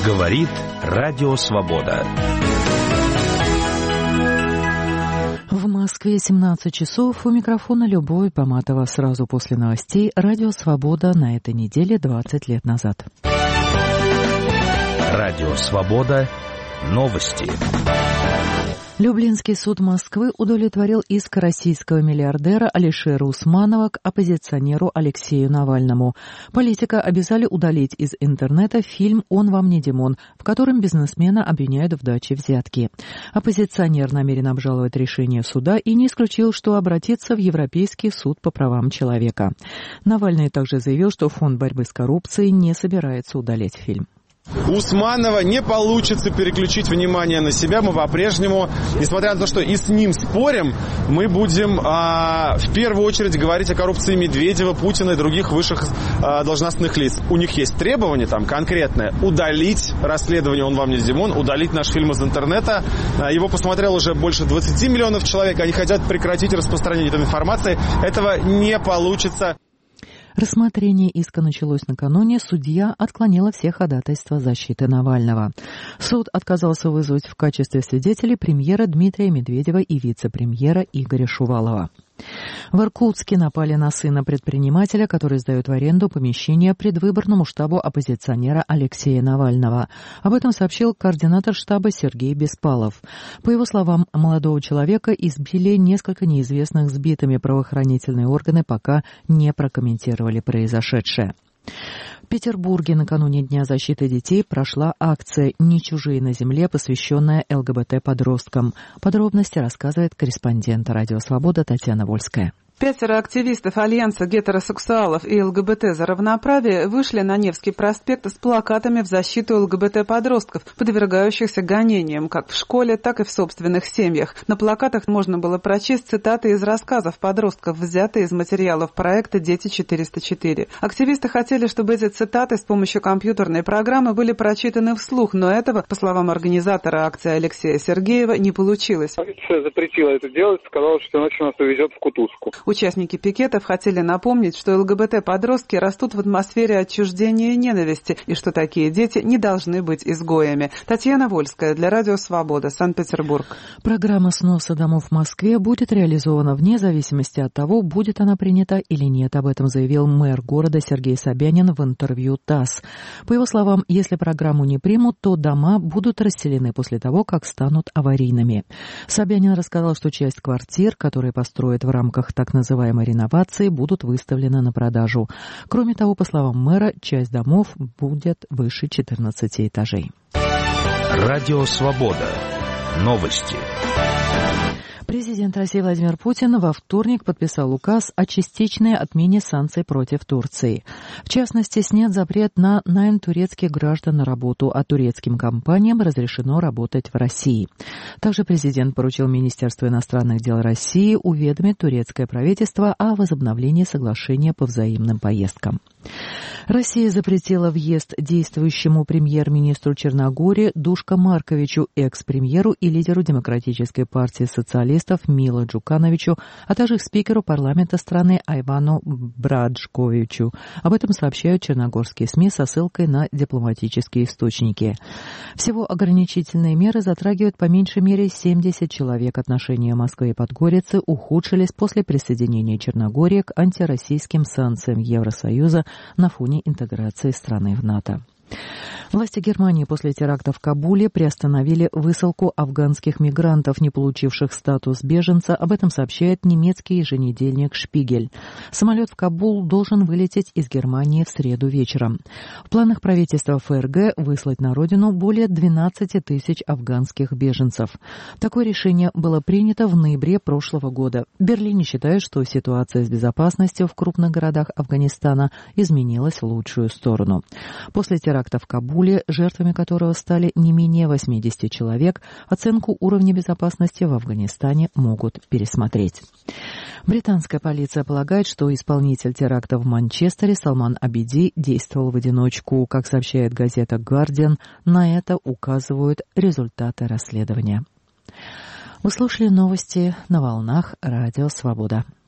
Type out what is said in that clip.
Говорит Радио Свобода. В Москве 17 часов. У микрофона Любовь Поматова. Сразу после новостей Радио Свобода на этой неделе 20 лет назад. Радио Свобода. Новости. Люблинский суд Москвы удовлетворил иск российского миллиардера Алишера Усманова к оппозиционеру Алексею Навальному. Политика обязали удалить из интернета фильм «Он вам не Димон», в котором бизнесмена обвиняют в даче взятки. Оппозиционер намерен обжаловать решение суда и не исключил, что обратится в Европейский суд по правам человека. Навальный также заявил, что Фонд борьбы с коррупцией не собирается удалять фильм. У Усманова не получится переключить внимание на себя. Мы по-прежнему, несмотря на то, что и с ним спорим, мы будем в первую очередь говорить о коррупции Медведева, Путина и других высших должностных лиц. У них есть требование там конкретное: удалить расследование «Он вам не Димон», удалить наш фильм из интернета. Его посмотрело уже больше 20 миллионов человек. Они хотят прекратить распространение этой информации. Этого не получится. Рассмотрение иска началось накануне. Судья отклонила все ходатайства защиты Навального. Суд отказался вызвать в качестве свидетелей премьера Дмитрия Медведева и вице-премьера Игоря Шувалова. В Иркутске напали на сына предпринимателя, который сдает в аренду помещение предвыборному штабу оппозиционера Алексея Навального. Об этом сообщил координатор штаба Сергей Беспалов. По его словам, молодого человека избили несколько неизвестных сбитыми. Правоохранительные органы пока не прокомментировали произошедшее. В Петербурге накануне Дня защиты детей прошла акция «Не чужие на земле», посвященная ЛГБТ-подросткам. Подробности рассказывает корреспондент Радио Свобода Татьяна Вольская. 5 активистов Альянса гетеросексуалов и ЛГБТ за равноправие вышли на Невский проспект с плакатами в защиту ЛГБТ-подростков, подвергающихся гонениям как в школе, так и в собственных семьях. На плакатах можно было прочесть цитаты из рассказов подростков, взятые из материалов проекта «Дети 404». Активисты хотели, чтобы эти цитаты с помощью компьютерной программы были прочитаны вслух, но этого, по словам организатора акции Алексея Сергеева, не получилось. Полиция запретила это делать, сказала, что иначе нас увезет в кутузку. Участники пикетов хотели напомнить, что ЛГБТ-подростки растут в атмосфере отчуждения и ненависти, и что такие дети не должны быть изгоями. Татьяна Вольская для Радио Свобода, Санкт-Петербург. Программа сноса домов в Москве будет реализована вне зависимости от того, будет она принята или нет. Об этом заявил мэр города Сергей Собянин в интервью ТАСС. По его словам, если программу не примут, то дома будут расселены после того, как станут аварийными. Собянин рассказал, что часть квартир, которые построят в рамках так называемой реновации, будут выставлены на продажу. Кроме того, по словам мэра, часть домов будет выше 14 этажей. Радио Свобода. Новости. Президент России Владимир Путин во вторник подписал указ о частичной отмене санкций против Турции. В частности, снят запрет на найм турецких граждан на работу, а турецким компаниям разрешено работать в России. Также президент поручил Министерству иностранных дел России уведомить турецкое правительство о возобновлении соглашения по взаимным поездкам. Россия запретила въезд действующему премьер-министру Черногории Душко Марковичу, экс-премьеру и лидеру Демократической партии социалистов Мило Джукановичу, а также спикеру парламента страны Айвану Браджковичу. Об этом сообщают черногорские СМИ со ссылкой на дипломатические источники. Всего ограничительные меры затрагивают по меньшей мере 70 человек. Отношения Москвы и Подгорицы ухудшились после присоединения Черногории к антироссийским санкциям Евросоюза на фоне интеграции страны в НАТО. Власти Германии после теракта в Кабуле приостановили высылку афганских мигрантов, не получивших статус беженца. Об этом сообщает немецкий еженедельник «Шпигель». Самолет в Кабул должен вылететь из Германии в среду вечером. В планах правительства ФРГ выслать на родину более 12 тысяч афганских беженцев. Такое решение было принято в ноябре прошлого года. В Берлине считают, что ситуация с безопасностью в крупных городах Афганистана изменилась в лучшую сторону. После теракта в Кабуле, жертвами которого стали не менее 80 человек, оценку уровня безопасности в Афганистане могут пересмотреть. Британская полиция полагает, что исполнитель теракта в Манчестере Салман Абиди действовал в одиночку. Как сообщает газета «Гардиан», на это указывают результаты расследования. Вы слушали новости на волнах Радио Свобода.